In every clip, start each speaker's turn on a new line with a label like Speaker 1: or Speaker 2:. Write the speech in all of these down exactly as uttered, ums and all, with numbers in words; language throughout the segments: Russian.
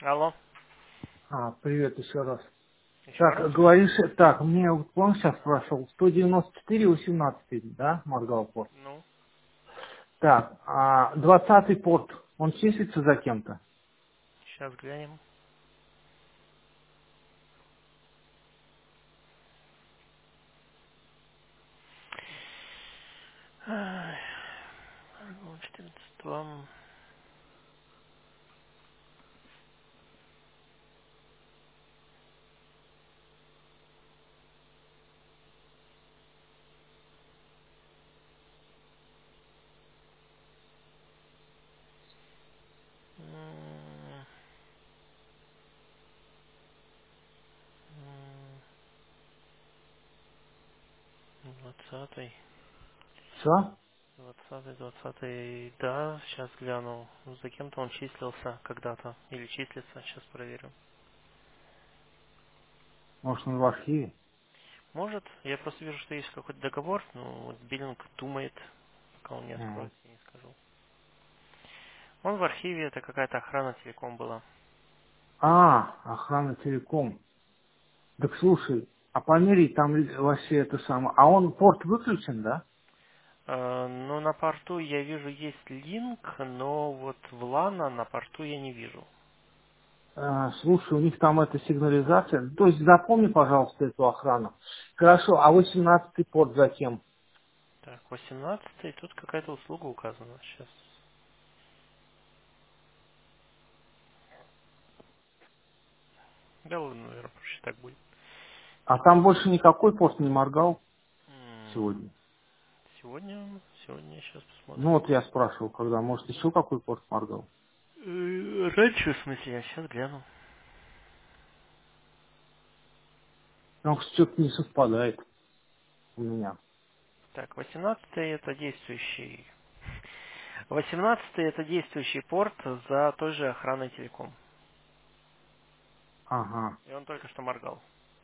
Speaker 1: Алло.
Speaker 2: А, привет еще раз.
Speaker 1: Еще
Speaker 2: Так,
Speaker 1: раз?
Speaker 2: говоришь, так, мне вот он сейчас прошел сто девяносто четыре восемнадцать, да, моргал порт.
Speaker 1: Ну,
Speaker 2: Так, а двадцатый порт, он числится за кем-то?
Speaker 1: сейчас глянем. Ай, ну, четырнадцатого. М, м, двадцатый.
Speaker 2: Что?
Speaker 1: Двадцатый, двадцатый. Да, сейчас гляну. Ну, за кем-то он числился когда-то. Или числится, сейчас проверю.
Speaker 2: Может, он в архиве?
Speaker 1: Может, я просто вижу, что есть какой-то договор. Ну, вот Биллинг думает, пока он не
Speaker 2: Мгм.
Speaker 1: откроется, не скажу. Он в архиве, это какая-то охрана телеком была.
Speaker 2: А, охрана телеком. Так слушай, а по мере там ли- вообще это самое. А он порт выключен, да?
Speaker 1: Э, Ну, на порту я вижу есть линк, но вот в лана на порту я не вижу.
Speaker 2: А, слушай, у них там эта сигнализация. То есть запомни, пожалуйста, эту охрану. Хорошо, а восемнадцатый порт за кем?
Speaker 1: Так, восемнадцатый, тут какая-то услуга указана. Сейчас. Да ладно, наверное, проще так будет.
Speaker 2: А там больше никакой порт не моргал
Speaker 1: М,
Speaker 2: сегодня?
Speaker 1: Сегодня, сегодня сейчас
Speaker 2: Ну
Speaker 1: посмотрим.
Speaker 2: вот я спрашивал, когда, может, еще какой порт моргал?
Speaker 1: Э, Раньше, в смысле, я сейчас гляну.
Speaker 2: Потому что что-то не совпадает у меня.
Speaker 1: Так, восемнадцатый это действующий. восемнадцатый это действующий порт за той же охраной телеком.
Speaker 2: Ага,
Speaker 1: И он только что моргал.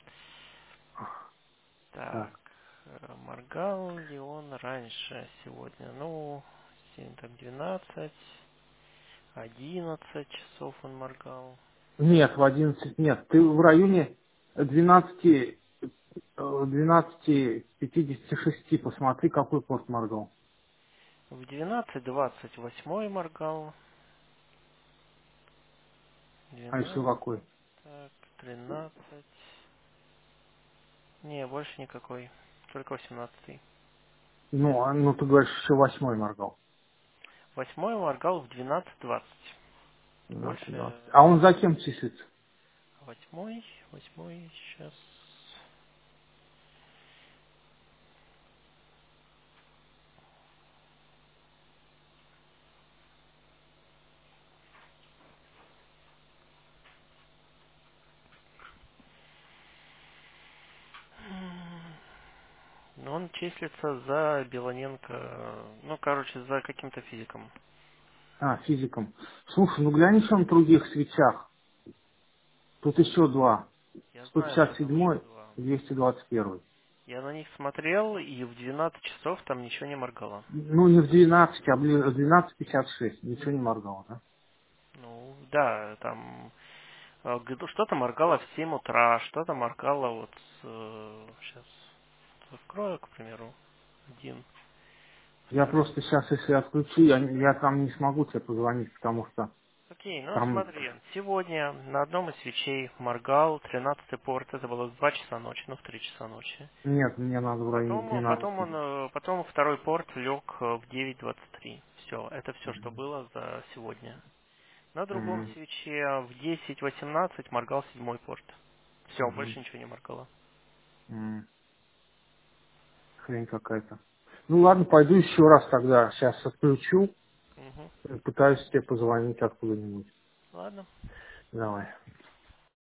Speaker 2: так.
Speaker 1: Так, э, моргал ли он раньше сегодня? Ну, семь, так, двенадцать, одиннадцать часов он моргал.
Speaker 2: Нет, в одиннадцать нет. Ты в районе двенадцати, э, двенадцати пятидесяти шести посмотри, какой порт моргал.
Speaker 1: В двенадцать двадцать восьмой моргал.
Speaker 2: А еще
Speaker 1: двенадцать,
Speaker 2: какой?
Speaker 1: так, тринадцать. Не, больше никакой. Только восемнадцатый.
Speaker 2: Ну, а, ну ты говоришь, еще восьмой моргал.
Speaker 1: Восьмой моргал в двенадцать двадцать.
Speaker 2: двенадцать двадцать.
Speaker 1: Больше
Speaker 2: А он за кем числится?
Speaker 1: восьмой, восьмой сейчас. Но он числится за Белоненко, ну, короче, за каким-то физиком.
Speaker 2: А, физиком. Слушай, ну глянь еще на других свечах. Тут еще два.
Speaker 1: Я
Speaker 2: сто
Speaker 1: знаю, что
Speaker 2: пятьдесят
Speaker 1: там еще
Speaker 2: седьмой
Speaker 1: два.
Speaker 2: и двести двадцать один.
Speaker 1: Я на них смотрел, и в двенадцать часов там ничего не моргало.
Speaker 2: Ну, не в двенадцать, а блин, в двенадцать пятьдесят шесть. Ничего не моргало, да?
Speaker 1: Ну, да, там э, г- что-то моргало в семь утра, что-то моргало вот, сейчас открою, к примеру, один.
Speaker 2: Я
Speaker 1: Второй.
Speaker 2: просто сейчас, если отключу, я, я там не смогу тебе позвонить, потому что
Speaker 1: Окей, ну
Speaker 2: там...
Speaker 1: смотри, сегодня на одном из свечей моргал тринадцатый порт, это было в два часа ночи, ну в три часа ночи.
Speaker 2: Нет, мне надо в районе
Speaker 1: Потом, потом
Speaker 2: двенадцати.
Speaker 1: он, э, потом второй порт лег э, в девять двадцать три. Все, это все, что было за сегодня. На другом
Speaker 2: Мгм.
Speaker 1: свече в десять восемнадцать моргал седьмой порт. Все,
Speaker 2: Мгм.
Speaker 1: больше ничего не моргало.
Speaker 2: М, Хрень какая-то. Ну ладно, пойду еще раз тогда. Сейчас отключу.
Speaker 1: Угу.
Speaker 2: э, Пытаюсь тебе позвонить откуда-нибудь.
Speaker 1: Ладно.
Speaker 2: Давай.